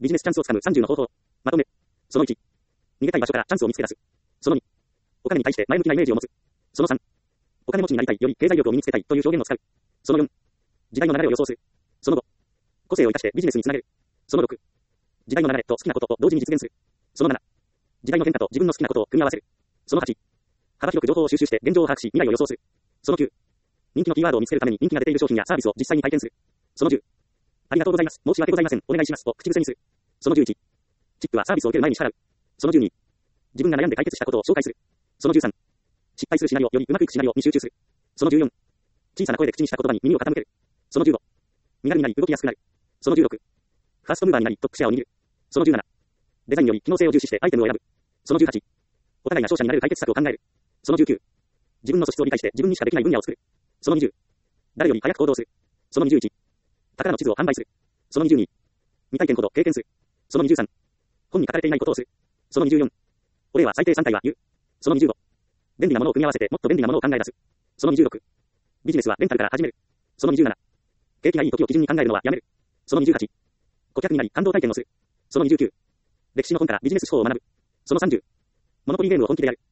ビジネスチャンスをつかむ30の方法。まとめ。その1。逃げたい場所からチャンスを見つけ出す。その2。お金に対して前向きなイメージを持つ。その3。お金持ちになりたいより経済力を身につけたいという表現を使う。その4。時代の流れを予想する。その5。個性を生かしてビジネスにつなげる。その6。時代の流れと好きなことを同時に実現する。その7。時代の変化と自分の好きなことを組み合わせる。その8。幅広く情報を収集して現状を把握し未来を予想する。その9。人気のキーワードを見つけるために人気が出ている商品やサービスを実際に体験する。その10。ありがとうございます。申し訳ございません。お願いします。と口癖にする。その11。チップはサービスを受ける前に支払う。その12。自分が悩んで解決したことを紹介する。その13。失敗するシナリオよりうまくいくシナリオに集中する。その14。小さな声で口にした言葉に耳を傾ける。その15。身軽になり動きやすくなる。その16。ファーストムーバーになりトップシェアを握る。その17。デザインより機能性を重視してアイテムを選ぶ。その18。お互いが勝者になる解決策を考える。その19。自分の素質を理解して自分にしかできない分野を作る。その20。誰より早く行動する。その21。宝の地図を販売する。その22。未体験ほど経験する。その23。本に書かれていないことをする。その24。俺は最低3回は言う。その25。便利なものを組み合わせてもっと便利なものを考え出す。その26。ビジネスはレンタルから始める。その27。景気がいい時を基準に考えるのはやめる。その28。顧客になり感動体験をする。その29。歴史の本からビジネス手法を学ぶ。その30。モノポリーゲームを本気でやる。